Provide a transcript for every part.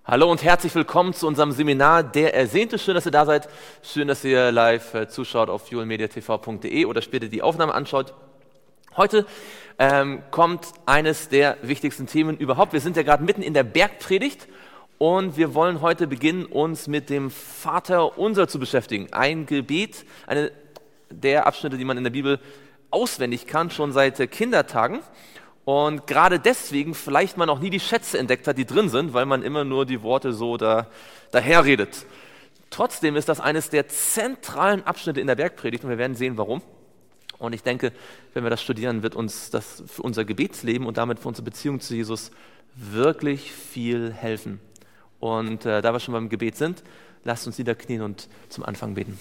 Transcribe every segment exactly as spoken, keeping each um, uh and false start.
Hallo und herzlich willkommen zu unserem Seminar Der Ersehnte. Schön, dass ihr da seid. Schön, dass ihr live äh, zuschaut auf fuel media t v punkt d e oder später die Aufnahme anschaut. Heute ähm, kommt eines der wichtigsten Themen überhaupt. Wir sind ja gerade mitten in der Bergpredigt und wir wollen heute beginnen, uns mit dem Vaterunser zu beschäftigen. Ein Gebet, eine der Abschnitte, die man in der Bibel auswendig kann, schon seit äh, Kindertagen. Und gerade deswegen vielleicht man noch nie die Schätze entdeckt hat, die drin sind, weil man immer nur die Worte so da, daherredet. Trotzdem ist das eines der zentralen Abschnitte in der Bergpredigt und wir werden sehen, warum. Und ich denke, wenn wir das studieren, wird uns das für unser Gebetsleben und damit für unsere Beziehung zu Jesus wirklich viel helfen. Und äh, da wir schon beim Gebet sind, lasst uns niederknien und zum Anfang beten.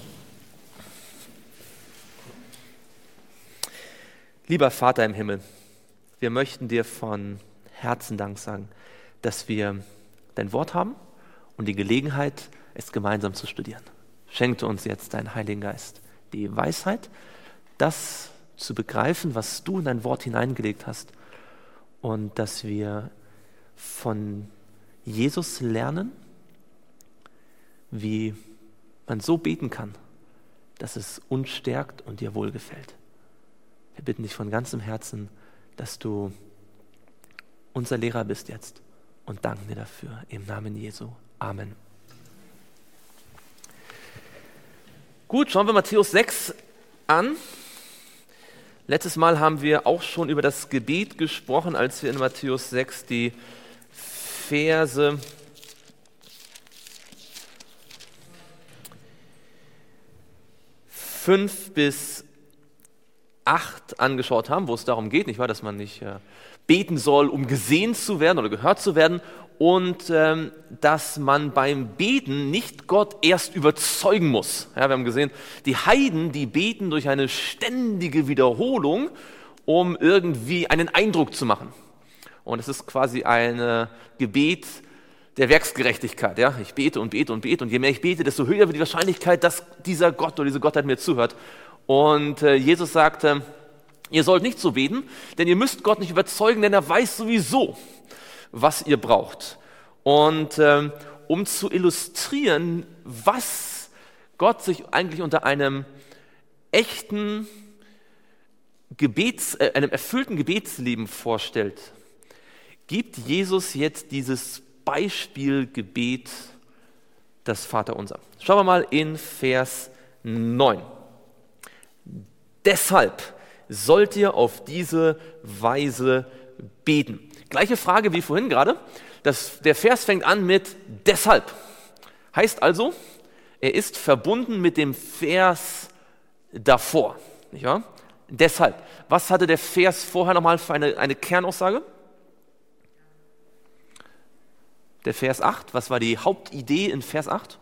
Lieber Vater im Himmel, wir möchten dir von Herzen Dank sagen, dass wir dein Wort haben und die Gelegenheit, es gemeinsam zu studieren. Schenke uns jetzt deinen Heiligen Geist die Weisheit, das zu begreifen, was du in dein Wort hineingelegt hast und dass wir von Jesus lernen, wie man so beten kann, dass es uns stärkt und dir wohlgefällt. Wir bitten dich von ganzem Herzen, dass du unser Lehrer bist jetzt und danken dir dafür im Namen Jesu. Amen. Gut, schauen wir Matthäus sechs an. Letztes Mal haben wir auch schon über das Gebet gesprochen, als wir in Matthäus sechs die Verse fünf bis acht angeschaut haben, wo es darum geht, nicht wahr, dass man nicht äh, beten soll, um gesehen zu werden oder gehört zu werden und ähm, dass man beim Beten nicht Gott erst überzeugen muss. Ja, wir haben gesehen, die Heiden, die beten durch eine ständige Wiederholung, um irgendwie einen Eindruck zu machen. Und es ist quasi ein äh, Gebet der Werksgerechtigkeit. Ja? Ich bete und bete und bete und je mehr ich bete, desto höher wird die Wahrscheinlichkeit, dass dieser Gott oder diese Gottheit mir zuhört. Und äh, Jesus sagte, ihr sollt nicht so beten, denn ihr müsst Gott nicht überzeugen, denn er weiß sowieso, was ihr braucht. Und ähm, um zu illustrieren, was Gott sich eigentlich unter einem echten Gebets, äh, einem erfüllten Gebetsleben vorstellt, gibt Jesus jetzt dieses Beispielgebet, das Vaterunser. Schauen wir mal in Vers neun. Deshalb sollt ihr auf diese Weise beten. Gleiche Frage wie vorhin gerade. Das, der Vers fängt an mit deshalb. Heißt also, er ist verbunden mit dem Vers davor. Nicht wahr? Deshalb. Was hatte der Vers vorher nochmal für eine, eine Kernaussage? Der Vers acht. Was war die Hauptidee in Vers acht?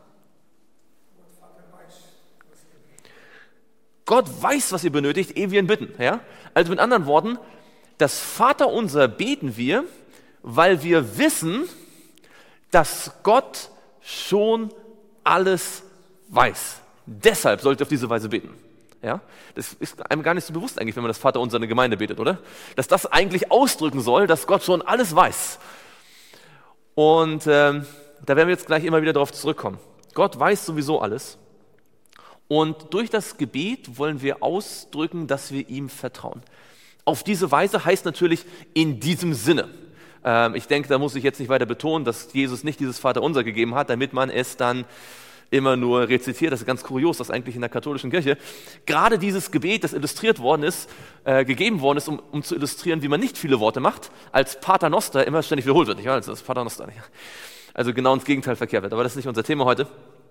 Gott weiß, was ihr benötigt, ehe wir ihn bitten. Ja? Also mit anderen Worten, das Vaterunser beten wir, weil wir wissen, dass Gott schon alles weiß. Deshalb sollt ihr auf diese Weise beten. Ja? Das ist einem gar nicht so bewusst eigentlich, wenn man das Vaterunser in der Gemeinde betet, oder? Dass das eigentlich ausdrücken soll, dass Gott schon alles weiß. Und ähm, da werden wir jetzt gleich immer wieder darauf zurückkommen. Gott weiß sowieso alles. Und durch das Gebet wollen wir ausdrücken, dass wir ihm vertrauen. Auf diese Weise heißt natürlich in diesem Sinne. Ähm, ich denke, da muss ich jetzt nicht weiter betonen, dass Jesus nicht dieses Vaterunser gegeben hat, damit man es dann immer nur rezitiert. Das ist ganz kurios, dass eigentlich in der katholischen Kirche gerade dieses Gebet, das illustriert worden ist, äh, gegeben worden ist, um, um zu illustrieren, wie man nicht viele Worte macht, als Pater Noster immer ständig wiederholt wird. Nicht? Also das Pater Noster. Nicht? Also genau ins Gegenteil verkehrt wird. Aber das ist nicht unser Thema heute.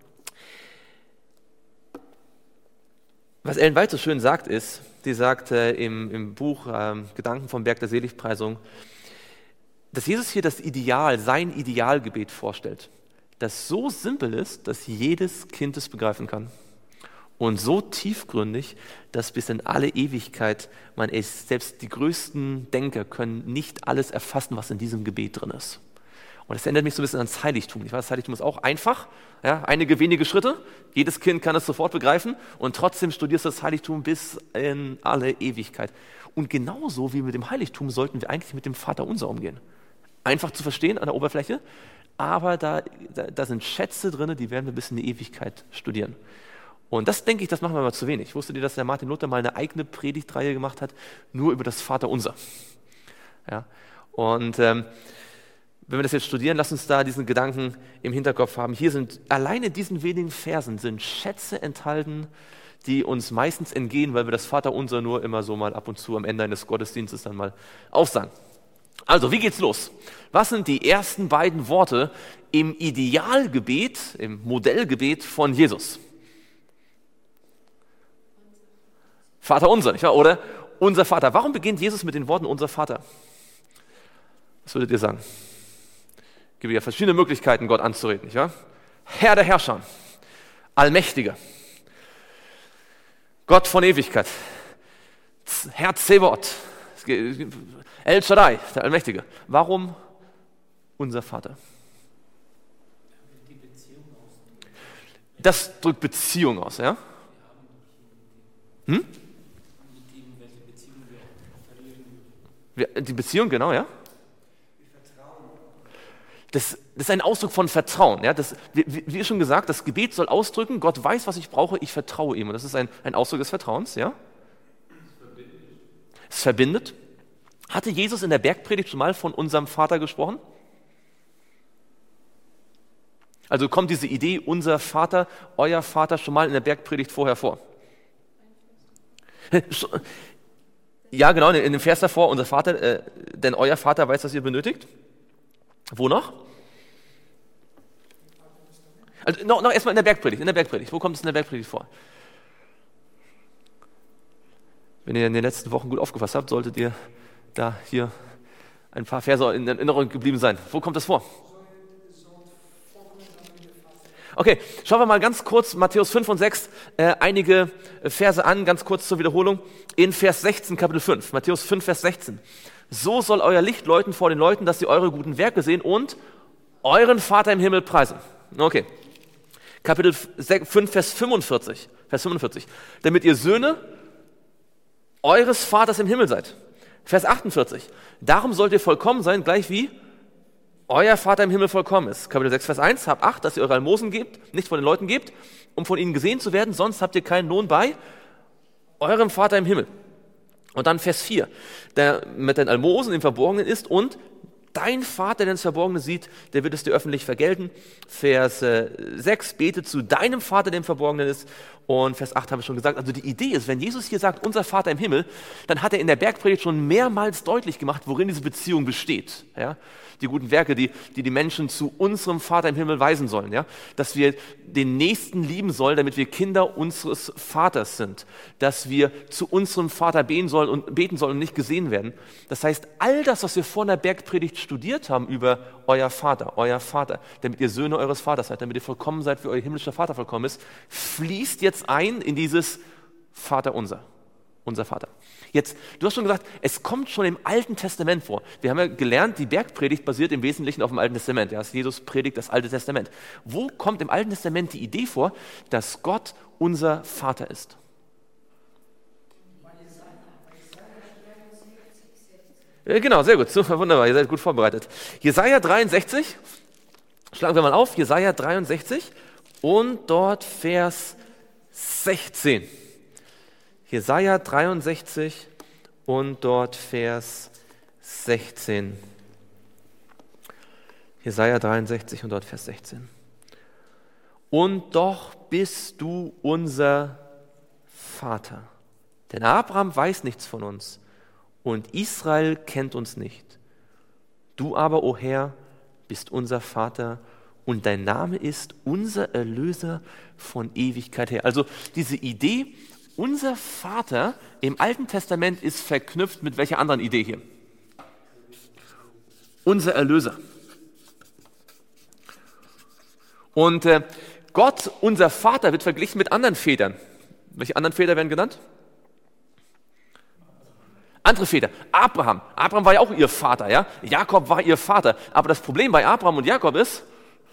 Was Ellen White so schön sagt ist, sie sagt äh, im, im Buch äh, Gedanken vom Berg der Seligpreisung, dass Jesus hier das Ideal, sein Idealgebet vorstellt, das so simpel ist, dass jedes Kind es begreifen kann und so tiefgründig, dass bis in alle Ewigkeit man es, selbst die größten Denker können nicht alles erfassen, was in diesem Gebet drin ist. Und das erinnert mich so ein bisschen ans Heiligtum. Das Heiligtum ist auch einfach, ja, einige wenige Schritte. Jedes Kind kann es sofort begreifen und trotzdem studierst du das Heiligtum bis in alle Ewigkeit. Und genauso wie mit dem Heiligtum sollten wir eigentlich mit dem Vaterunser umgehen. Einfach zu verstehen an der Oberfläche, aber da, da, da sind Schätze drin, die werden wir bis in die Ewigkeit studieren. Und das, denke ich, das machen wir mal zu wenig. Wusstet ihr, dass der Martin Luther mal eine eigene Predigtreihe gemacht hat, nur über das Vaterunser? Ja? Und ähm, wenn wir das jetzt studieren, lass uns da diesen Gedanken im Hinterkopf haben. Hier sind, alleine in diesen wenigen Versen sind Schätze enthalten, die uns meistens entgehen, weil wir das Vaterunser nur immer so mal ab und zu am Ende eines Gottesdienstes dann mal aufsagen. Also, wie geht's los? Was sind die ersten beiden Worte im Idealgebet, im Modellgebet von Jesus? Vaterunser, nicht wahr? Oder unser Vater. Warum beginnt Jesus mit den Worten unser Vater? Was würdet ihr sagen? Es gibt ja verschiedene Möglichkeiten, Gott anzureden, nicht wahr? Herr der Herrscher, Allmächtiger, Gott von Ewigkeit, Herr Zebaoth, El Shaddai, der Allmächtige. Warum unser Vater? Das drückt Beziehung aus, ja? Hm? Die Beziehung, genau, ja? Das, das ist ein Ausdruck von Vertrauen. Ja? Das, wie, wie schon gesagt, das Gebet soll ausdrücken, Gott weiß, was ich brauche, ich vertraue ihm. Und das ist ein, ein Ausdruck des Vertrauens. Ja? Es verbindet. Hatte Jesus in der Bergpredigt schon mal von unserem Vater gesprochen? Also kommt diese Idee, unser Vater, euer Vater, schon mal in der Bergpredigt vorher vor? Ja, genau, in dem Vers davor, unser Vater, äh, denn euer Vater weiß, was ihr benötigt. Wo noch? Also noch, noch erstmal in der Bergpredigt, in der Bergpredigt. Wo kommt es in der Bergpredigt vor? Wenn ihr in den letzten Wochen gut aufgepasst habt, solltet ihr da hier ein paar Verse in Erinnerung geblieben sein. Wo kommt das vor? Okay, schauen wir mal ganz kurz Matthäus fünf und sechs, äh, einige Verse an, ganz kurz zur Wiederholung. In Vers sechzehn, Kapitel fünf, Matthäus fünf, Vers sechzehn. So soll euer Licht läuten vor den Leuten, dass sie eure guten Werke sehen und euren Vater im Himmel preisen. Okay. Kapitel fünf, Vers fünfundvierzig. Vers fünfundvierzig. Damit ihr Söhne eures Vaters im Himmel seid. Vers achtundvierzig. Darum sollt ihr vollkommen sein, gleich wie euer Vater im Himmel vollkommen ist. Kapitel sechs, Vers eins. Habt Acht, dass ihr eure Almosen gebt, nicht von den Leuten gebt, um von ihnen gesehen zu werden, sonst habt ihr keinen Lohn bei eurem Vater im Himmel. Und dann Vers vier, der mit den Almosen im Verborgenen ist und dein Vater, der ins Verborgene sieht, der wird es dir öffentlich vergelten. Vers sechs, bete zu deinem Vater, der im Verborgenen ist. Und Vers acht haben wir schon gesagt. Also die Idee ist, wenn Jesus hier sagt, unser Vater im Himmel, dann hat er in der Bergpredigt schon mehrmals deutlich gemacht, worin diese Beziehung besteht. Ja? Die guten Werke, die, die die Menschen zu unserem Vater im Himmel weisen sollen. Ja? Dass wir den Nächsten lieben sollen, damit wir Kinder unseres Vaters sind. Dass wir zu unserem Vater beten sollen und, beten sollen und nicht gesehen werden. Das heißt, all das, was wir vor der Bergpredigt studiert haben über euer Vater, euer Vater, damit ihr Söhne eures Vaters seid, damit ihr vollkommen seid, wie euer himmlischer Vater vollkommen ist, fließt jetzt ein in dieses Vaterunser, unser Vater. Jetzt, du hast schon gesagt, es kommt schon im Alten Testament vor. Wir haben ja gelernt, die Bergpredigt basiert im Wesentlichen auf dem Alten Testament. Ja, Jesus predigt das Alte Testament. Wo kommt im Alten Testament die Idee vor, dass Gott unser Vater ist? Ja, genau, sehr gut, super, wunderbar, ihr seid gut vorbereitet. Jesaja dreiundsechzig, schlagen wir mal auf, Jesaja dreiundsechzig und dort Vers sechzehn. Jesaja dreiundsechzig und dort Vers sechzehn. Jesaja dreiundsechzig und dort Vers sechzehn. Und doch bist du unser Vater, denn Abraham weiß nichts von uns und Israel kennt uns nicht. Du aber, o Herr, bist unser Vater und dein Name ist unser Erlöser von Ewigkeit her. Also diese Idee, unser Vater im Alten Testament ist verknüpft mit welcher anderen Idee hier? Unser Erlöser. Und äh, Gott, unser Vater, wird verglichen mit anderen Vätern. Welche anderen Väter werden genannt? Andere Väter. Abraham. Abraham war ja auch ihr Vater, ja? Jakob war ihr Vater. Aber das Problem bei Abraham und Jakob ist,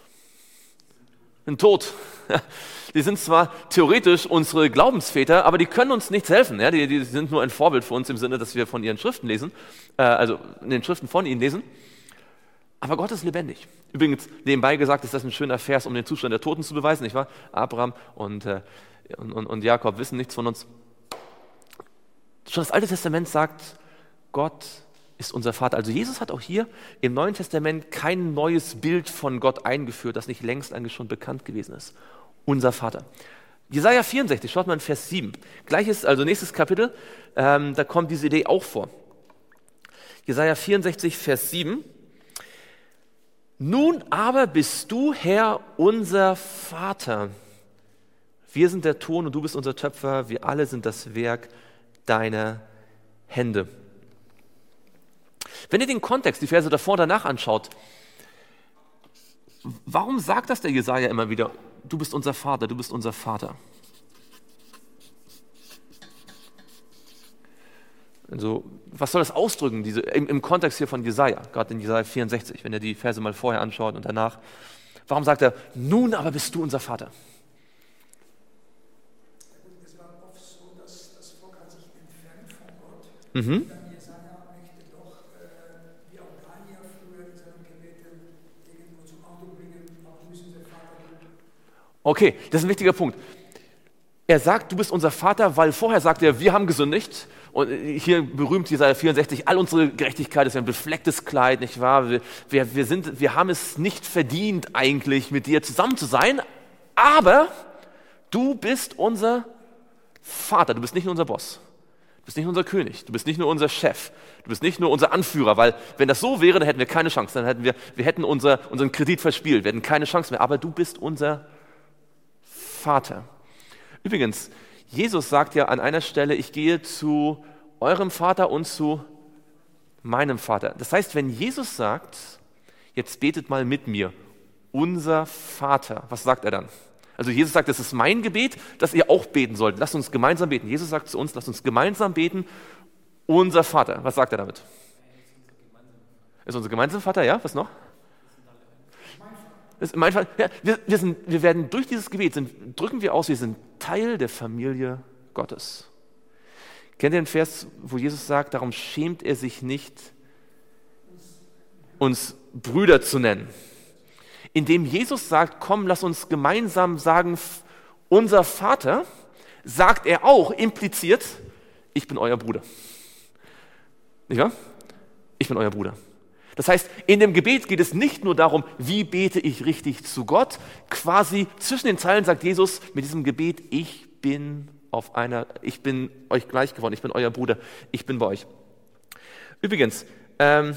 ein Tod. Die sind zwar theoretisch unsere Glaubensväter, aber die können uns nichts helfen. Ja? Die, die sind nur ein Vorbild für uns im Sinne, dass wir von ihren Schriften lesen, äh, also in den Schriften von ihnen lesen. Aber Gott ist lebendig. Übrigens, nebenbei gesagt, ist das ein schöner Vers, um den Zustand der Toten zu beweisen, nicht wahr? Abraham und, äh, und, und, und Jakob wissen nichts von uns. Schon das Alte Testament sagt, Gott ist unser Vater. Also Jesus hat auch hier im Neuen Testament kein neues Bild von Gott eingeführt, das nicht längst eigentlich schon bekannt gewesen ist. Unser Vater. Jesaja vierundsechzig, schaut mal in Vers sieben. Gleiches, also nächstes Kapitel, ähm, da kommt diese Idee auch vor. Jesaja vierundsechzig, Vers sieben. Nun aber bist du, Herr, unser Vater. Wir sind der Ton und du bist unser Töpfer. Wir alle sind das Werk deiner Hände. Wenn ihr den Kontext, die Verse davor und danach anschaut, warum sagt das der Jesaja immer wieder? Du bist unser Vater, du bist unser Vater. Also, was soll das ausdrücken, diese, im, im Kontext hier von Jesaja, gerade in Jesaja vierundsechzig, wenn ihr die Verse mal vorher anschaut und danach. Warum sagt er, nun aber bist du unser Vater? Es war oft so, dass das Volk hat sich entfernt von Gott. Mhm. Dann Jesaja möchte doch, äh, wie auch Daniel früher in seinen Gebeten irgendwo zum Ausdruck bringen, auch du bist unser Vater. Okay, das ist ein wichtiger Punkt. Er sagt, du bist unser Vater, weil vorher sagt er, wir haben gesündigt. Und hier berühmt Jesaja vierundsechzig, all unsere Gerechtigkeit ist ein beflecktes Kleid, nicht wahr? Wir, wir, wir, sind, wir haben es nicht verdient, eigentlich mit dir zusammen zu sein, aber du bist unser Vater, du bist nicht nur unser Boss, du bist nicht nur unser König, du bist nicht nur unser Chef, du bist nicht nur unser Anführer, weil wenn das so wäre, dann hätten wir keine Chance, dann hätten wir, wir hätten unser, unseren Kredit verspielt, wir hätten keine Chance mehr, aber du bist unser Vater. Übrigens, Jesus sagt ja an einer Stelle, ich gehe zu eurem Vater und zu meinem Vater. Das heißt, wenn Jesus sagt, jetzt betet mal mit mir, unser Vater, was sagt er dann? Also Jesus sagt, das ist mein Gebet, dass ihr auch beten sollt. Lasst uns gemeinsam beten. Jesus sagt zu uns, lasst uns gemeinsam beten, unser Vater. Was sagt er damit? Ist unser gemeinsamer Vater, ja? Was noch? Das ist mein Vater. Ja, wir, wir, sind, wir werden durch dieses Gebet, sind, drücken wir aus, wir sind Teil der Familie Gottes. Kennt ihr den Vers, wo Jesus sagt, darum schämt er sich nicht, uns Brüder zu nennen? Indem Jesus sagt, komm, lass uns gemeinsam sagen, unser Vater, sagt er auch impliziert, ich bin euer Bruder. Nicht wahr? Ich bin euer Bruder. Das heißt, in dem Gebet geht es nicht nur darum, wie bete ich richtig zu Gott. Quasi zwischen den Zeilen sagt Jesus mit diesem Gebet, ich bin auf einer, ich bin euch gleich geworden, ich bin euer Bruder, ich bin bei euch. Übrigens, ähm,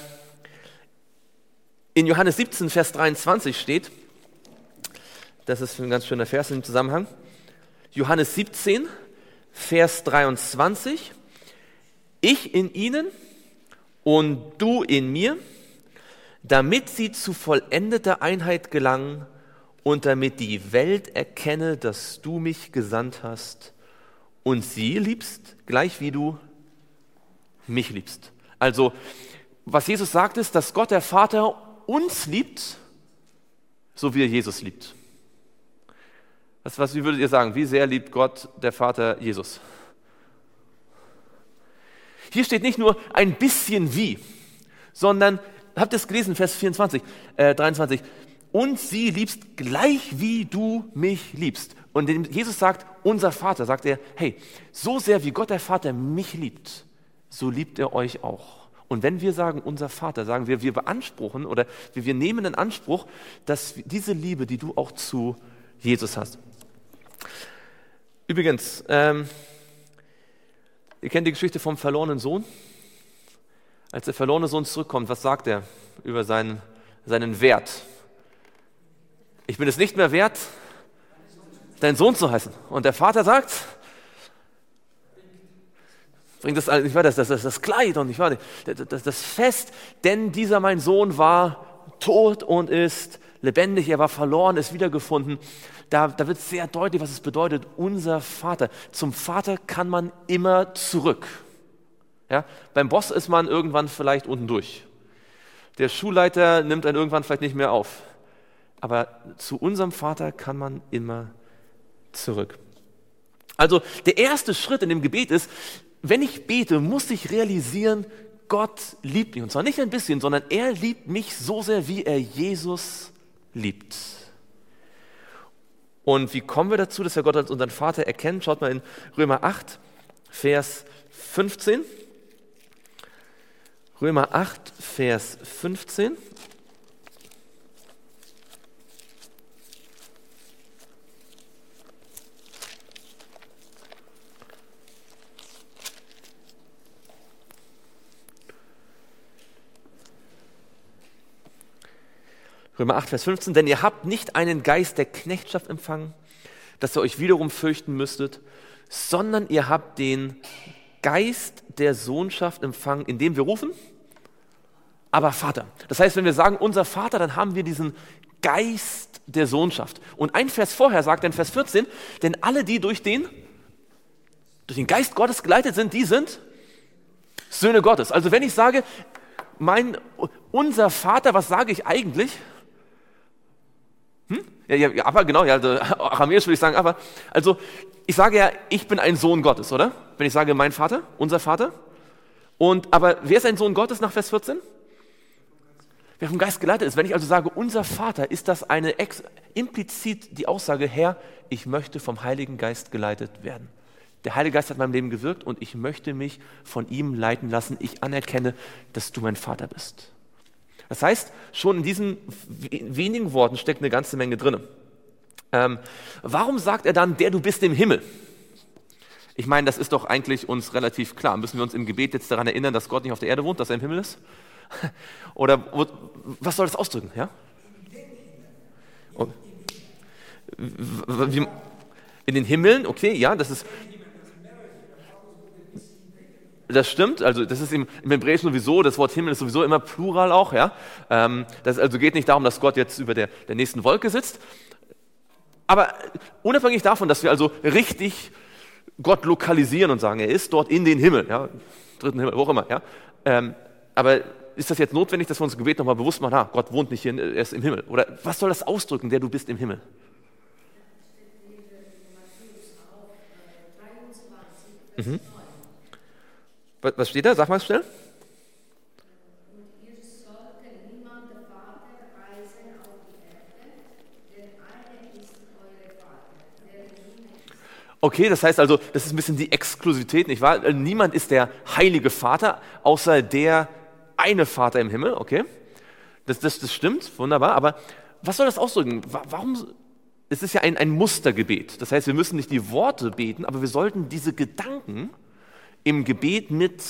in Johannes siebzehn, Vers dreiundzwanzig steht, das ist ein ganz schöner Vers im Zusammenhang, Johannes siebzehn, Vers dreiundzwanzig, ich in ihnen und du in mir, damit sie zu vollendeter Einheit gelangen und damit die Welt erkenne, dass du mich gesandt hast und sie liebst, gleich wie du mich liebst. Also, was Jesus sagt, ist, dass Gott, der Vater, uns liebt, so wie er Jesus liebt. Was, was, wie würdet ihr sagen, wie sehr liebt Gott, der Vater, Jesus? Hier steht nicht nur ein bisschen wie, sondern, habt ihr es gelesen, Vers vierundzwanzig, äh, dreiundzwanzig, und sie liebst gleich wie du mich liebst. Und wenn Jesus sagt, unser Vater, sagt er, hey, so sehr wie Gott der Vater mich liebt, so liebt er euch auch. Und wenn wir sagen, unser Vater, sagen wir, wir beanspruchen oder wir, wir nehmen in Anspruch, dass diese Liebe, die du auch zu Jesus hast. Übrigens, ähm, ihr kennt die Geschichte vom verlorenen Sohn? Als der verlorene Sohn zurückkommt, was sagt er über seinen, seinen Wert? Ich bin es nicht mehr wert, dein Sohn zu heißen. Und der Vater sagt, bringt das, ich weiß, das, das, das Kleid und ich weiß, das, das Fest, denn dieser mein Sohn war tot und ist lebendig, er war verloren, ist wiedergefunden. Da, da wird sehr deutlich, was es bedeutet, unser Vater. Zum Vater kann man immer zurück. Ja? Beim Boss ist man irgendwann vielleicht unten durch. Der Schulleiter nimmt einen irgendwann vielleicht nicht mehr auf. Aber zu unserem Vater kann man immer zurück. Also der erste Schritt in dem Gebet ist, wenn ich bete, muss ich realisieren, Gott liebt mich. Und zwar nicht ein bisschen, sondern er liebt mich so sehr, wie er Jesus liebt. Und wie kommen wir dazu, dass wir Gott als unseren Vater erkennen? Schaut mal in Römer acht, Vers fünfzehn. Römer acht, Vers fünfzehn. Römer acht, Vers fünfzehn, denn ihr habt nicht einen Geist der Knechtschaft empfangen, dass ihr euch wiederum fürchten müsstet, sondern ihr habt den Geist der Sohnschaft empfangen, indem wir rufen, aber Vater. Das heißt, wenn wir sagen, unser Vater, dann haben wir diesen Geist der Sohnschaft. Und ein Vers vorher sagt er in Vers vierzehn, denn alle, die durch den, durch den Geist Gottes geleitet sind, die sind Söhne Gottes. Also wenn ich sage, mein, unser Vater, was sage ich eigentlich? Hm? Ja, ja, aber genau, ja, also, aramäisch würde ich sagen, aber, also ich sage ja, ich bin ein Sohn Gottes, oder? Wenn ich sage, mein Vater, unser Vater. Und, aber wer ist ein Sohn Gottes nach Vers vierzehn? Wer vom Geist geleitet ist. Wenn ich also sage, unser Vater, ist das eine ex, implizit die Aussage, Herr, ich möchte vom Heiligen Geist geleitet werden. Der Heilige Geist hat in meinem Leben gewirkt und ich möchte mich von ihm leiten lassen. Ich anerkenne, dass du mein Vater bist. Das heißt, schon in diesen wenigen Worten steckt eine ganze Menge drin. Ähm, warum sagt er dann, der du bist im Himmel? Ich meine, das ist doch eigentlich uns relativ klar. Müssen wir uns im Gebet jetzt daran erinnern, dass Gott nicht auf der Erde wohnt, dass er im Himmel ist? Oder was soll das ausdrücken? Ja? Und, wie, in den Himmeln, okay, ja, das ist... Das stimmt, also das ist im, im Hebräischen sowieso, das Wort Himmel ist sowieso immer Plural auch, ja. Ähm, das also geht nicht darum, dass Gott jetzt über der, der nächsten Wolke sitzt. Aber unabhängig davon, dass wir also richtig Gott lokalisieren und sagen, er ist dort in den Himmel, ja, dritten Himmel, wo auch immer, ja. Ähm, aber ist das jetzt notwendig, dass wir uns im Gebet nochmal bewusst machen, ah, Gott wohnt nicht hier, er ist im Himmel? Oder was soll das ausdrücken, der du bist im Himmel? Mhm. Was steht da? Sag mal schnell. Okay, das heißt also, das ist ein bisschen die Exklusivität, nicht wahr? Niemand ist der heilige Vater, außer der eine Vater im Himmel, okay? Das, das, das stimmt, wunderbar, aber was soll das ausdrücken? Warum? Es ist ja ein, ein Mustergebet, das heißt, wir müssen nicht die Worte beten, aber wir sollten diese Gedanken im Gebet mit,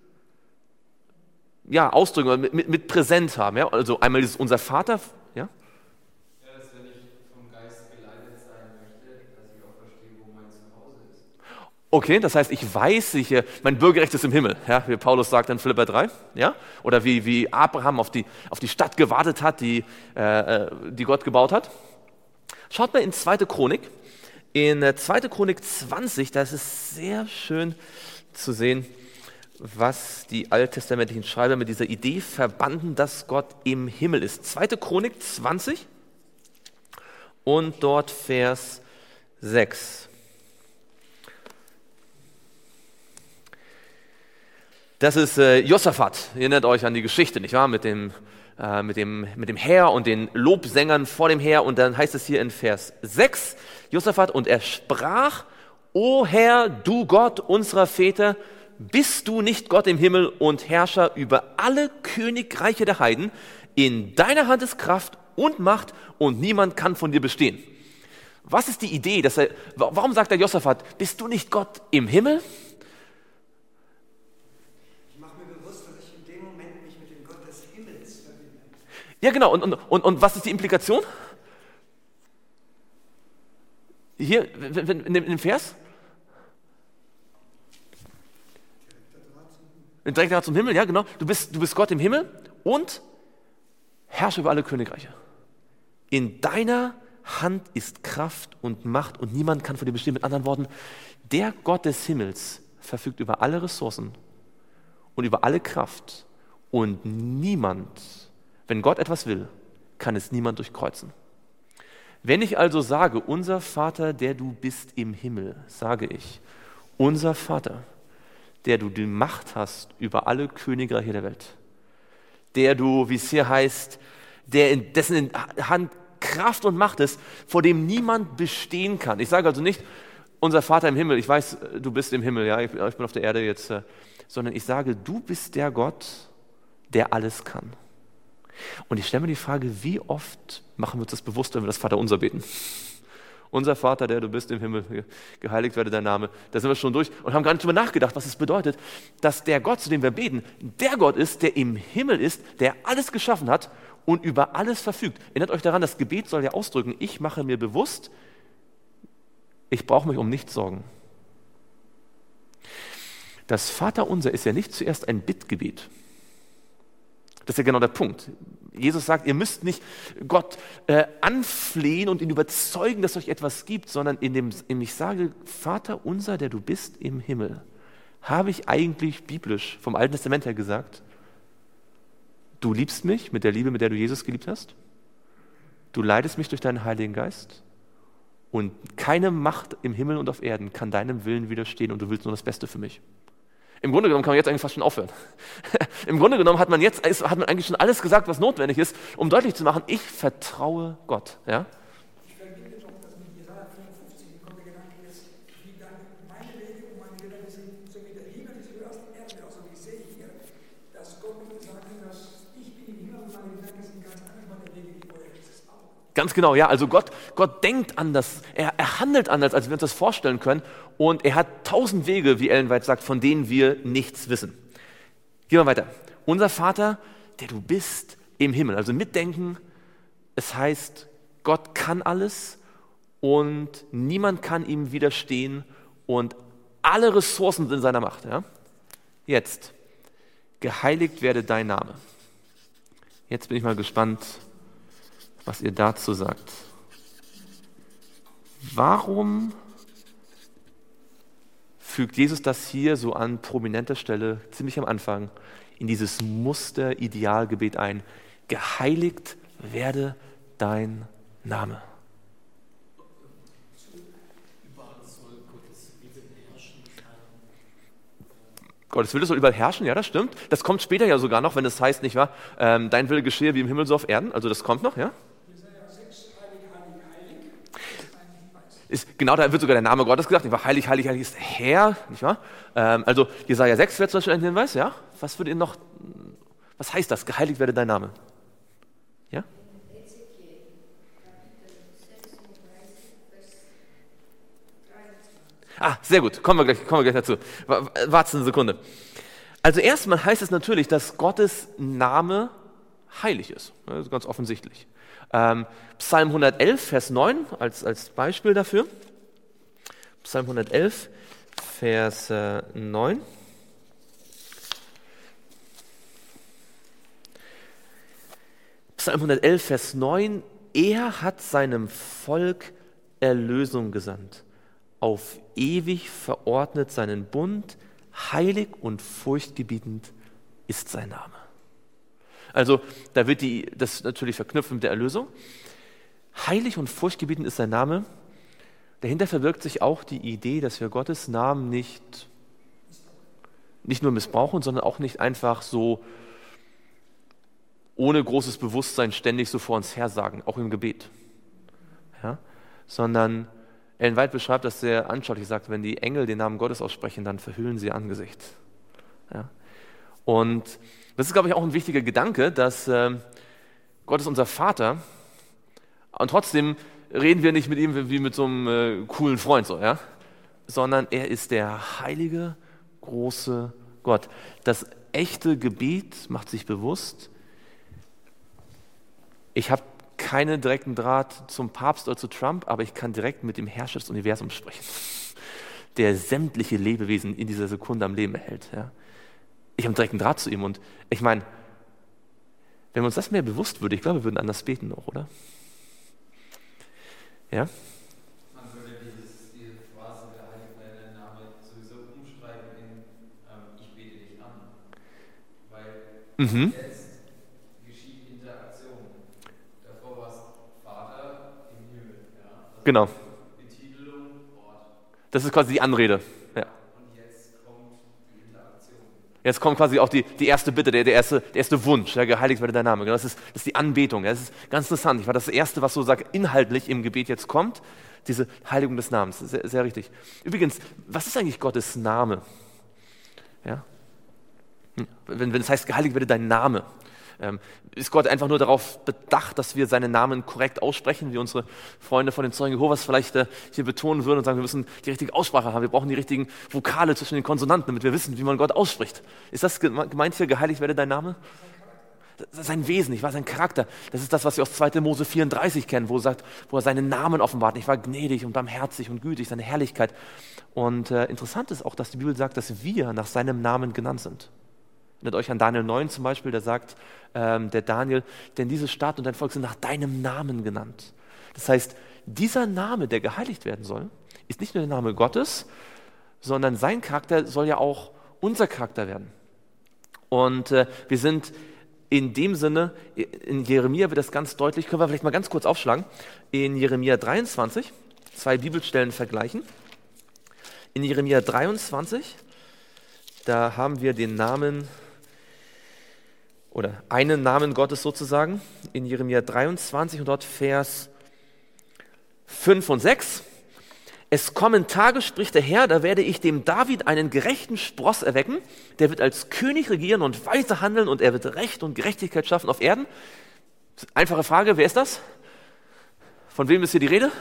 ja, ausdrücken, mit, mit, mit präsent haben. Ja? Also einmal ist unser Vater, ja? Ja, dass wenn ich vom Geist geleitet sein möchte, dass ich auch verstehe, wo mein Zuhause ist. Okay, das heißt, ich weiß, ich, mein Bürgerrecht ist im Himmel, ja? Wie Paulus sagt in Philipper drei, ja? Oder wie, wie Abraham auf die, auf die Stadt gewartet hat, die, äh, die Gott gebaut hat. Schaut mal in zweite Chronik, in zweite Chronik zwanzig, da ist es sehr schön zu sehen, was die alttestamentlichen Schreiber mit dieser Idee verbanden, dass Gott im Himmel ist. zweite Chronik zwanzig und dort Vers sechs. Das ist äh, Josaphat. Ihr erinnert euch an die Geschichte, nicht wahr? Mit dem, äh, mit dem, mit dem Heer und den Lobsängern vor dem Heer. Und dann heißt es hier in Vers sechs, Josaphat, und er sprach, O Herr, du Gott unserer Väter, bist du nicht Gott im Himmel und Herrscher über alle Königreiche der Heiden? In deiner Hand ist Kraft und Macht und niemand kann von dir bestehen. Was ist die Idee? Dass er, warum sagt der Josaphat, bist du nicht Gott im Himmel? Ich mache mir bewusst, dass ich in dem Moment mich mit dem Gott des Himmels verbinde. Ja, genau. Und, und, und was ist die Implikation? Hier, in dem Vers? Direkt nach zum Himmel, ja, genau. Du bist, du bist Gott im Himmel und herrsche über alle Königreiche. In deiner Hand ist Kraft und Macht und niemand kann vor dir bestehen. Mit anderen Worten, der Gott des Himmels verfügt über alle Ressourcen und über alle Kraft und niemand, wenn Gott etwas will, kann es niemand durchkreuzen. Wenn ich also sage, unser Vater, der du bist im Himmel, sage ich, unser Vater, der du die Macht hast über alle Königreiche der Welt, der du, wie es hier heißt, der in, dessen in Hand Kraft und Macht ist, vor dem niemand bestehen kann. Ich sage also nicht, unser Vater im Himmel, ich weiß, du bist im Himmel, ja, ich bin, ich bin auf der Erde jetzt, äh, sondern ich sage, du bist der Gott, der alles kann. Und ich stelle mir die Frage, wie oft machen wir uns das bewusst, wenn wir das Vaterunser beten? Unser Vater, der du bist im Himmel, geheiligt werde dein Name. Da sind wir schon durch und haben gar nicht drüber nachgedacht, was es bedeutet, dass der Gott, zu dem wir beten, der Gott ist, der im Himmel ist, der alles geschaffen hat und über alles verfügt. Erinnert euch daran, das Gebet soll ja ausdrücken, ich mache mir bewusst, ich brauche mich um nichts sorgen. Das Vaterunser ist ja nicht zuerst ein Bittgebet. Das ist ja genau der Punkt. Jesus sagt, ihr müsst nicht Gott äh, anflehen und ihn überzeugen, dass euch etwas gibt, sondern indem ich sage, Vater unser, der du bist im Himmel, habe ich eigentlich biblisch vom Alten Testament her gesagt, du liebst mich mit der Liebe, mit der du Jesus geliebt hast, du leitest mich durch deinen Heiligen Geist und keine Macht im Himmel und auf Erden kann deinem Willen widerstehen und du willst nur das Beste für mich. Im Grunde genommen kann man jetzt eigentlich fast schon aufhören. Im Grunde genommen hat man jetzt hat man eigentlich schon alles gesagt, was notwendig ist, um deutlich zu machen, ich vertraue Gott. Ja? Ich verbinde noch, dass mit Jesaja vierundfünfzig kommt der Gedanke jetzt, wie dann meine Wege und meine Gedanken sind, so wie der Himmel ist höher als die Erde. Also ich sehe hier, dass Gott mir gesagt hat, dass ich bin im Himmel und meine Gedanken sind ganz anders, meine Wege, die vorher ist. Ganz genau, ja. Also Gott, Gott denkt anders, er, er handelt anders, als wir uns das vorstellen können. Und er hat tausend Wege, wie Ellen White sagt, von denen wir nichts wissen. Gehen wir weiter. Unser Vater, der du bist im Himmel. Also mitdenken, es heißt, Gott kann alles und niemand kann ihm widerstehen und alle Ressourcen sind in seiner Macht. Ja? Jetzt, geheiligt werde dein Name. Jetzt bin ich mal gespannt, was ihr dazu sagt. Warum fügt Jesus das hier so an prominenter Stelle, ziemlich am Anfang, in dieses Muster-Idealgebet ein? Geheiligt werde dein Name. Gottes Wille soll überall herrschen, ja, das stimmt. Das kommt später ja sogar noch, wenn es heißt, nicht wahr, ähm, dein Wille geschehe wie im Himmel so auf Erden. Also das kommt noch, ja. Ist, genau, da wird sogar der Name Gottes gesagt, nicht wahr? Heilig, heilig, heilig ist der Herr, nicht wahr? Ähm, also Jesaja sechs wäre zum Beispiel ein Hinweis, ja? Was würde ihr noch, was heißt das? Geheiligt werde dein Name. Ja? Ah, sehr gut, kommen wir gleich, kommen wir gleich dazu. Wartet eine Sekunde. Also erstmal heißt es natürlich, dass Gottes Name heilig ist. Das ist ganz offensichtlich. Ähm, Psalm hundertelf, Vers neun, als, als Beispiel dafür. Psalm hundertelf, Vers äh, neun. Psalm hundertelf, Vers neun. Er hat seinem Volk Erlösung gesandt. Auf ewig verordnet seinen Bund. Heilig und furchtgebietend ist sein Name. Also da wird die, das natürlich verknüpft mit der Erlösung. Heilig und furchtgebietend ist sein Name. Dahinter verbirgt sich auch die Idee, dass wir Gottes Namen nicht, nicht nur missbrauchen, sondern auch nicht einfach so ohne großes Bewusstsein ständig so vor uns her sagen, auch im Gebet. Ja? Sondern Ellen White beschreibt das sehr anschaulich, sagt, wenn die Engel den Namen Gottes aussprechen, dann verhüllen sie ihr Angesicht. Ja? Und das ist, glaube ich, auch ein wichtiger Gedanke, dass äh, Gott ist unser Vater und trotzdem reden wir nicht mit ihm wie mit so einem äh, coolen Freund, so, ja? Sondern er ist der heilige, große Gott. Das echte Gebet macht sich bewusst, ich habe keinen direkten Draht zum Papst oder zu Trump, aber ich kann direkt mit dem Herrscher des Universums sprechen, der sämtliche Lebewesen in dieser Sekunde am Leben erhält. Ja? Ich habe einen direkten Draht zu ihm und ich meine, wenn wir uns das mehr bewusst würde, ich glaube, wir würden anders beten auch, oder? Ja? Man würde dieses, diese Phrase, geheiligt werde dein Name, sowieso umschreiben in ähm, ich bete dich an. Weil Mhm. jetzt geschieht Interaktion. Davor war es Vater im Himmel. Ja? Also Genau. Betitelung, Ort. Das ist quasi die Anrede. Ja. Und jetzt kommt die Jetzt kommt quasi auch die, die erste Bitte, der, der, erste, der erste Wunsch, ja, geheiligt werde dein Name. Genau, das, ist, das ist die Anbetung. Ja, das ist ganz interessant. Ich war das Erste, was so sagt, inhaltlich im Gebet jetzt kommt, diese Heiligung des Namens. Das ist sehr, sehr richtig. Übrigens, was ist eigentlich Gottes Name? Ja? Wenn, wenn es heißt, geheiligt werde dein Name, ähm, ist Gott einfach nur darauf bedacht, dass wir seinen Namen korrekt aussprechen, wie unsere Freunde von den Zeugen Jehovas vielleicht äh, hier betonen würden und sagen, wir müssen die richtige Aussprache haben, wir brauchen die richtigen Vokale zwischen den Konsonanten, damit wir wissen, wie man Gott ausspricht. Ist das gemeint hier, geheiligt werde dein Name? Das ist sein Wesen, nicht wahr? Sein Charakter. Das ist das, was wir aus zweiter Mose vierunddreißig kennen, wo er sagt, wo er seinen Namen offenbart. Ich war gnädig und barmherzig und gütig, seine Herrlichkeit. Und äh, interessant ist auch, dass die Bibel sagt, dass wir nach seinem Namen genannt sind. Erinnert euch an Daniel neun zum Beispiel, der sagt, ähm, der Daniel, denn diese Stadt und dein Volk sind nach deinem Namen genannt. Das heißt, dieser Name, der geheiligt werden soll, ist nicht nur der Name Gottes, sondern sein Charakter soll ja auch unser Charakter werden. Und äh, wir sind in dem Sinne, in Jeremia wird das ganz deutlich, können wir vielleicht mal ganz kurz aufschlagen, in Jeremia dreiundzwanzig, zwei Bibelstellen vergleichen. In Jeremia dreiundzwanzig, da haben wir den Namen, oder einen Namen Gottes sozusagen, in Jeremia dreiundzwanzig und dort Vers fünf und sechs. Es kommen Tage, spricht der Herr, da werde ich dem David einen gerechten Spross erwecken, der wird als König regieren und weise handeln und er wird Recht und Gerechtigkeit schaffen auf Erden. Einfache Frage, wer ist das? Von wem ist hier die Rede?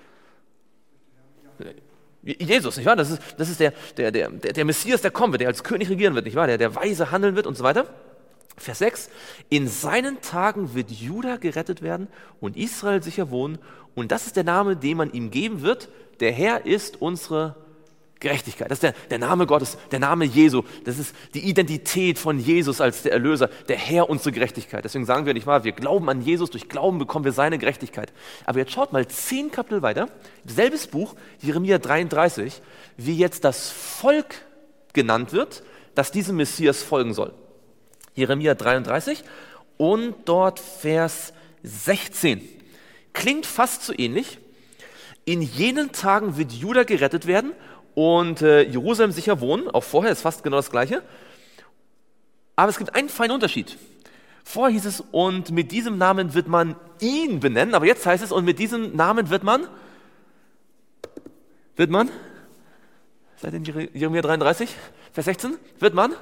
Jesus, nicht wahr? Das ist, das ist der, der, der, der Messias, der kommen wird, der als König regieren wird, nicht wahr? Der, der weise handeln wird und so weiter. Vers sechs, in seinen Tagen wird Juda gerettet werden und Israel sicher wohnen und das ist der Name, den man ihm geben wird. Der Herr ist unsere Gerechtigkeit. Das ist der, der Name Gottes, der Name Jesu. Das ist die Identität von Jesus als der Erlöser, der Herr unsere Gerechtigkeit. Deswegen sagen wir nicht wahr, wir glauben an Jesus, durch Glauben bekommen wir seine Gerechtigkeit. Aber jetzt schaut mal zehn Kapitel weiter, selbes Buch, Jeremia dreiunddreißig, wie jetzt das Volk genannt wird, das diesem Messias folgen soll. Jeremia dreiunddreißig und dort Vers sechzehn. Klingt fast so ähnlich. In jenen Tagen wird Juda gerettet werden und äh, Jerusalem sicher wohnen. Auch vorher ist fast genau das Gleiche. Aber es gibt einen feinen Unterschied. Vorher hieß es, und mit diesem Namen wird man ihn benennen. Aber jetzt heißt es, und mit diesem Namen wird man, wird man, seid ihr in Jeremia dreiunddreißig, Vers sechzehn, wird man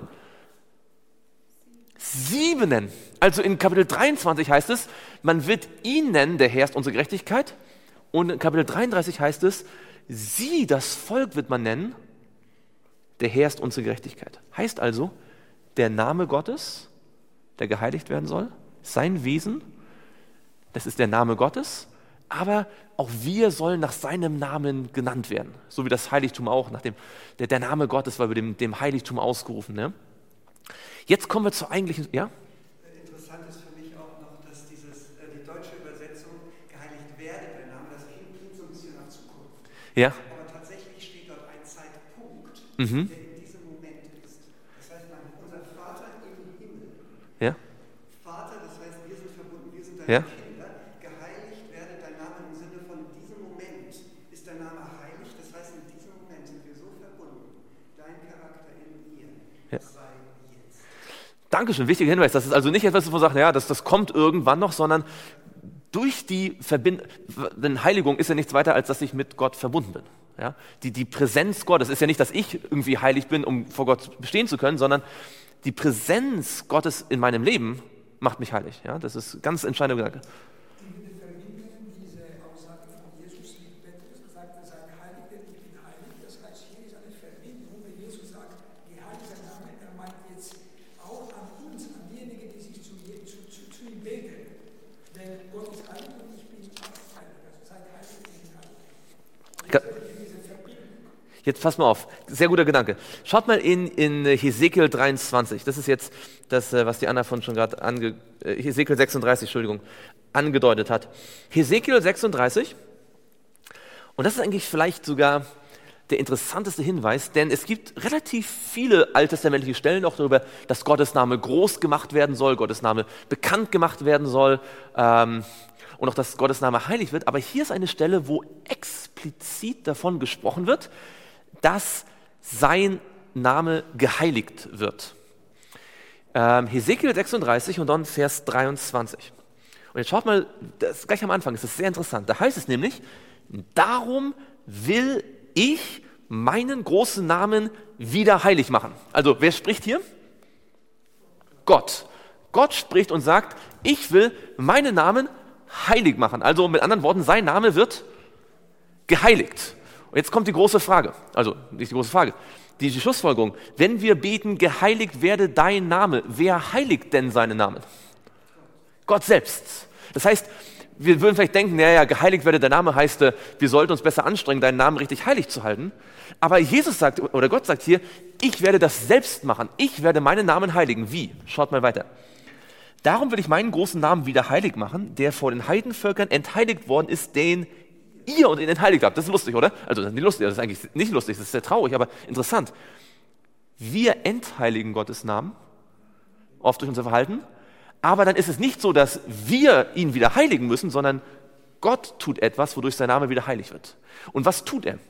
sie benennen. Also in Kapitel dreiundzwanzig heißt es, man wird ihn nennen, der Herr ist unsere Gerechtigkeit. Und in Kapitel dreiunddreißig heißt es, sie, das Volk wird man nennen, der Herr ist unsere Gerechtigkeit. Heißt also, der Name Gottes, der geheiligt werden soll, sein Wesen, das ist der Name Gottes, aber auch wir sollen nach seinem Namen genannt werden. So wie das Heiligtum auch, nach dem, der, der Name Gottes war über dem, dem Heiligtum ausgerufen. Ne? Jetzt kommen wir zur eigentlichen, ja? Interessant ist für mich auch noch, dass dieses, äh, die deutsche Übersetzung geheiligt werde, der Name, das klingt so ein bisschen nach Zukunft. Ja. Aber tatsächlich steht dort ein Zeitpunkt, Mhm. der in diesem Moment ist. Das heißt, mein, unser Vater im Himmel, Ja. Vater, das heißt, wir sind verbunden, wir sind Ja. deine Kinder, geheiligt werde dein Name im Sinne von diesem Moment ist dein Name heilig, das heißt, in diesem Moment sind wir so verbunden, dein Charakter in mir Ja. sei jetzt. Dankeschön, wichtiger Hinweis. Das ist also nicht etwas, wo man sagt, ja, das, das kommt irgendwann noch, sondern durch die Verbindung, denn Heiligung ist ja nichts weiter, als dass ich mit Gott verbunden bin. Ja? Die, die Präsenz Gottes ist ja nicht, dass ich irgendwie heilig bin, um vor Gott bestehen zu können, sondern die Präsenz Gottes in meinem Leben macht mich heilig. Ja? Das ist ein ganz entscheidender Gedanke. Die bitte verbinden diese Aussage von Jesus mit Petrus, gesagt, er sagt, heilig denn ich bin heilig. Das heißt, hier ist eine Verbindung, wenn Jesus sagt, geheiligter Name, er meint jetzt auch an uns, an diejenigen, die sich zu, zu, zu, zu ihm beten. Denn Gott ist heilig und ich bin auch heilig. Also seid heilig und ich bin heilig. Ka- Jetzt pass mal auf, sehr guter Gedanke. Schaut mal in, in Hesekiel dreiundzwanzig, das ist jetzt das, was die Anna von schon gerade, ange, äh, Hesekiel sechsunddreißig, Entschuldigung, angedeutet hat. Hesekiel sechsunddreißig, und das ist eigentlich vielleicht sogar der interessanteste Hinweis, denn es gibt relativ viele alttestamentliche Stellen auch darüber, dass Gottes Name groß gemacht werden soll, Gottes Name bekannt gemacht werden soll, ähm, und auch, dass Gottes Name heilig wird. Aber hier ist eine Stelle, wo explizit davon gesprochen wird, dass sein Name geheiligt wird. Ähm, Hesekiel sechsunddreißig und dann Vers dreiundzwanzig. Und jetzt schaut mal, das gleich am Anfang ist das sehr interessant. Da heißt es nämlich, darum will ich meinen großen Namen wieder heilig machen. Also wer spricht hier? Gott. Gott spricht und sagt, ich will meinen Namen heilig machen. Also mit anderen Worten, sein Name wird geheiligt. Und jetzt kommt die große Frage, also nicht die große Frage, die Schlussfolgerung. Wenn wir beten, geheiligt werde dein Name, wer heiligt denn seinen Namen? Gott selbst. Das heißt, wir würden vielleicht denken, naja, geheiligt werde dein Name heißt, wir sollten uns besser anstrengen, deinen Namen richtig heilig zu halten. Aber Jesus sagt, oder Gott sagt hier, ich werde das selbst machen. Ich werde meinen Namen heiligen. Wie? Schaut mal weiter. Darum will ich meinen großen Namen wieder heilig machen, der vor den Heidenvölkern entheiligt worden ist, den ihr und ihn entheiligt habt. Das ist lustig, oder? Also das ist nicht lustig, das ist eigentlich nicht lustig, das ist sehr traurig, aber interessant. Wir entheiligen Gottes Namen, oft durch unser Verhalten, aber dann ist es nicht so, dass wir ihn wieder heiligen müssen, sondern Gott tut etwas, wodurch sein Name wieder heilig wird. Und was tut er?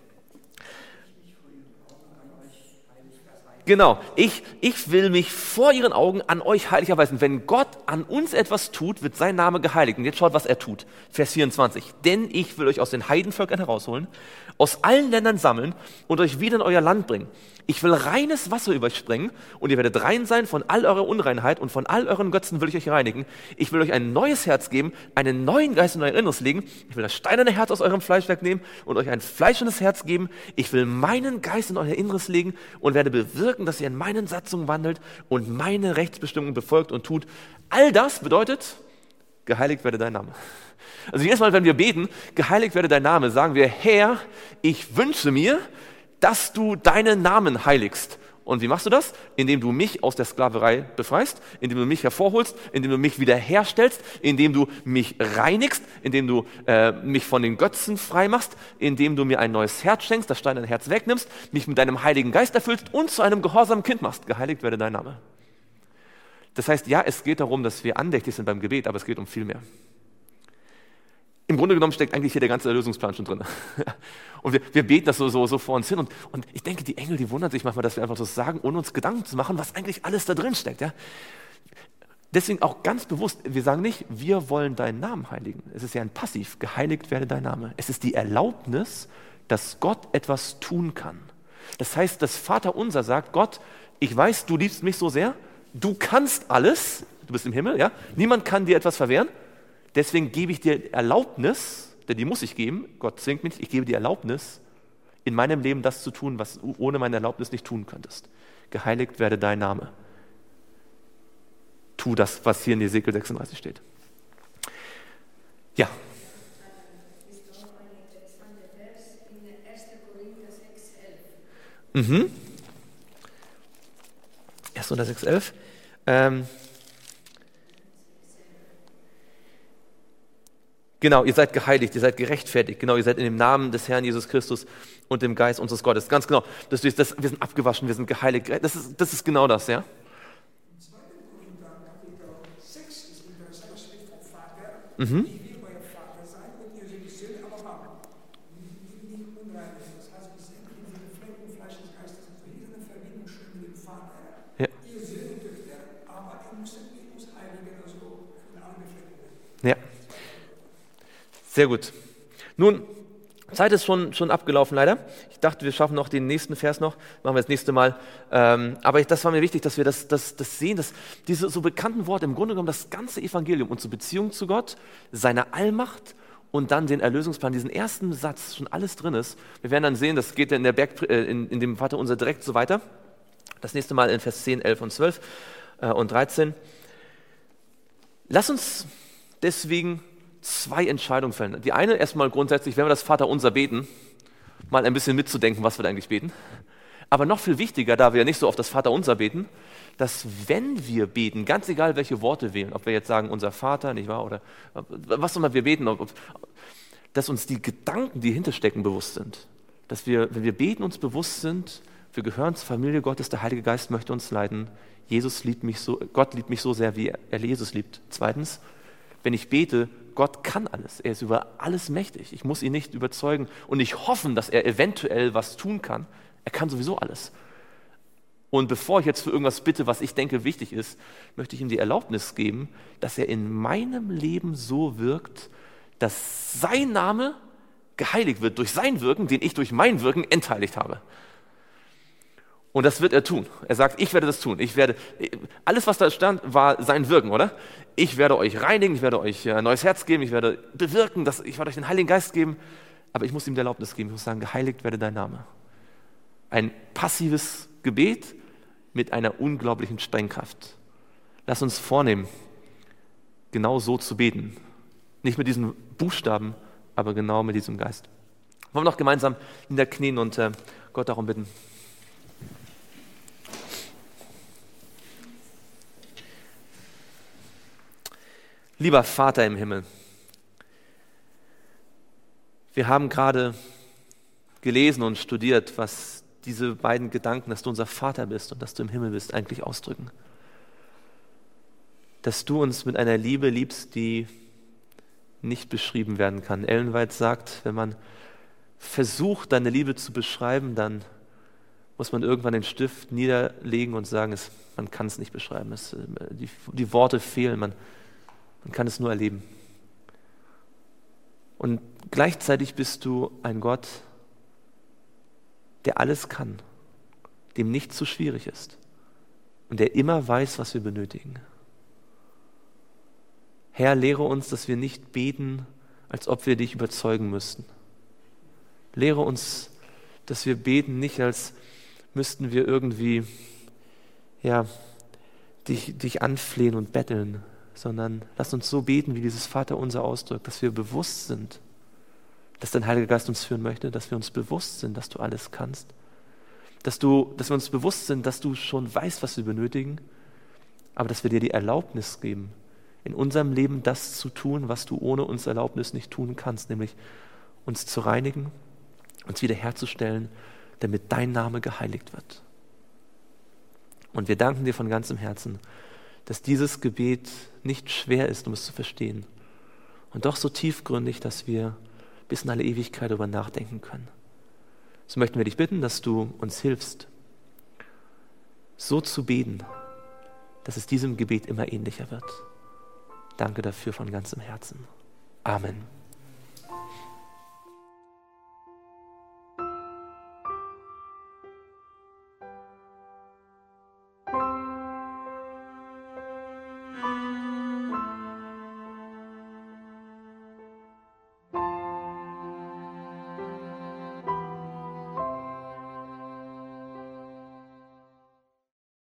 Genau, ich, ich will mich vor ihren Augen an euch heilig erweisen. Wenn Gott an uns etwas tut, wird sein Name geheiligt. Und jetzt schaut, was er tut. Vers vierundzwanzig. Denn ich will euch aus den Heidenvölkern herausholen, aus allen Ländern sammeln und euch wieder in euer Land bringen. Ich will reines Wasser über euch sprengen und ihr werdet rein sein von all eurer Unreinheit und von all euren Götzen will ich euch reinigen. Ich will euch ein neues Herz geben, einen neuen Geist in euer Inneres legen. Ich will das steinerne Herz aus eurem Fleisch wegnehmen und euch ein fleischendes Herz geben. Ich will meinen Geist in euer Inneres legen und werde bewirken, dass ihr in meinen Satzungen wandelt und meine Rechtsbestimmungen befolgt und tut. All das bedeutet, geheiligt werde dein Name. Also jedes Mal, wenn wir beten, geheiligt werde dein Name, sagen wir, Herr, ich wünsche mir, dass du deinen Namen heiligst. Und wie machst du das? Indem du mich aus der Sklaverei befreist, indem du mich hervorholst, indem du mich wiederherstellst, indem du mich reinigst, indem du äh, mich von den Götzen frei machst, indem du mir ein neues Herz schenkst, das steinerne Herz wegnimmst, mich mit deinem Heiligen Geist erfüllst und zu einem gehorsamen Kind machst. Geheiligt werde dein Name. Das heißt, ja, es geht darum, dass wir andächtig sind beim Gebet, aber es geht um viel mehr. Im Grunde genommen steckt eigentlich hier der ganze Erlösungsplan schon drin. Und wir, wir beten das so, so, so vor uns hin. Und, und ich denke, die Engel, die wundern sich manchmal, dass wir einfach so sagen, ohne uns Gedanken zu machen, was eigentlich alles da drin steckt. Ja? Deswegen auch ganz bewusst, wir sagen nicht, wir wollen deinen Namen heiligen. Es ist ja ein Passiv, geheiligt werde dein Name. Es ist die Erlaubnis, dass Gott etwas tun kann. Das heißt, das Vaterunser sagt, Gott, ich weiß, du liebst mich so sehr, du kannst alles, du bist im Himmel, ja? Niemand kann dir etwas verwehren. Deswegen gebe ich dir Erlaubnis, denn die muss ich geben, Gott zwingt mich, ich gebe dir Erlaubnis, in meinem Leben das zu tun, was du ohne meine Erlaubnis nicht tun könntest. Geheiligt werde dein Name. Tu das, was hier in Hesekiel sechsunddreißig steht. Ja. Mhm. erster Korinther sechs elf. Ähm, Genau, ihr seid geheiligt, ihr seid gerechtfertigt. Genau, ihr seid in dem Namen des Herrn Jesus Christus und dem Geist unseres Gottes. Ganz genau, das, das, wir sind abgewaschen, wir sind geheiligt. Das ist, das ist genau das, ja? Im zweiten Korinther Kapitel sechs ist interessant, das spricht vom Vater. Mhm. Ich will euer Vater sein und ihr seid die Söhne, aber Mann. Nicht unrein ist. Das heißt, wir sind in diesem Flecken Fleisch des Geistes. Also hier ist eine Verbindung schon mit dem Vater. Ja. Ihr Söhne, Töchter, aber ihr müsst, ihr müsst heiligen, also in allen Befleckungen. Ja. Sehr gut. Nun, Zeit ist schon, schon abgelaufen leider. Ich dachte, wir schaffen noch den nächsten Vers noch, machen wir das nächste Mal. Ähm, aber ich, das war mir wichtig, dass wir das, das, das sehen, dass diese so bekannten Worte, im Grunde genommen das ganze Evangelium, unsere Beziehung zu Gott, seine Allmacht und dann den Erlösungsplan, diesen ersten Satz, schon alles drin ist. Wir werden dann sehen, das geht in, der Berg, äh, in, in dem Vaterunser direkt so weiter. Das nächste Mal in Vers zehn, elf und zwölf äh, und dreizehn. Lass uns deswegen zwei Entscheidungen fällen. Die eine erstmal grundsätzlich, wenn wir das Vaterunser beten, mal ein bisschen mitzudenken, was wir da eigentlich beten. Aber noch viel wichtiger, da wir ja nicht so oft das Vaterunser beten, dass wenn wir beten, ganz egal welche Worte wählen, ob wir jetzt sagen, unser Vater, nicht wahr, oder was auch immer wir beten, ob, dass uns die Gedanken, die hinterstecken, bewusst sind. Dass wir, wenn wir beten, uns bewusst sind, wir gehören zur Familie Gottes, der Heilige Geist möchte uns leiten, Jesus liebt mich so, Gott liebt mich so sehr, wie er Jesus liebt. Zweitens, wenn ich bete, Gott kann alles. Er ist über alles mächtig. Ich muss ihn nicht überzeugen und nicht hoffen, dass er eventuell was tun kann. Er kann sowieso alles. Und bevor ich jetzt für irgendwas bitte, was ich denke wichtig ist, möchte ich ihm die Erlaubnis geben, dass er in meinem Leben so wirkt, dass sein Name geheiligt wird durch sein Wirken, den ich durch mein Wirken entheiligt habe. Und das wird er tun. Er sagt, ich werde das tun. Ich werde, alles, was da stand, war sein Wirken, oder? Ich werde euch reinigen, ich werde euch ein neues Herz geben, ich werde bewirken, dass, ich werde euch den Heiligen Geist geben. Aber ich muss ihm die Erlaubnis geben. Ich muss sagen, geheiligt werde dein Name. Ein passives Gebet mit einer unglaublichen Sprengkraft. Lass uns vornehmen, genau so zu beten. Nicht mit diesen Buchstaben, aber genau mit diesem Geist. Wollen wir noch gemeinsam niederknien und äh, Gott darum bitten. Lieber Vater im Himmel, wir haben gerade gelesen und studiert, was diese beiden Gedanken, dass du unser Vater bist und dass du im Himmel bist, eigentlich ausdrücken. Dass du uns mit einer Liebe liebst, die nicht beschrieben werden kann. Ellen White sagt, wenn man versucht, deine Liebe zu beschreiben, dann muss man irgendwann den Stift niederlegen und sagen, es, man kann es nicht beschreiben. Es, die, die Worte fehlen, man, man kann es nur erleben. Und gleichzeitig bist du ein Gott, der alles kann, dem nichts zu schwierig ist und der immer weiß, was wir benötigen. Herr, lehre uns, dass wir nicht beten, als ob wir dich überzeugen müssten. Lehre uns, dass wir beten nicht, als müssten wir irgendwie ja, dich, dich anflehen und betteln, sondern lass uns so beten, wie dieses Vaterunser ausdrückt, dass wir bewusst sind, dass dein Heiliger Geist uns führen möchte, dass wir uns bewusst sind, dass du alles kannst, dass, du, dass wir uns bewusst sind, dass du schon weißt, was wir benötigen, aber dass wir dir die Erlaubnis geben, in unserem Leben das zu tun, was du ohne uns Erlaubnis nicht tun kannst, nämlich uns zu reinigen, uns wiederherzustellen, damit dein Name geheiligt wird. Und wir danken dir von ganzem Herzen, dass dieses Gebet nicht schwer ist, um es zu verstehen und doch so tiefgründig, dass wir bis in alle Ewigkeit darüber nachdenken können. So möchten wir dich bitten, dass du uns hilfst, so zu beten, dass es diesem Gebet immer ähnlicher wird. Danke dafür von ganzem Herzen. Amen.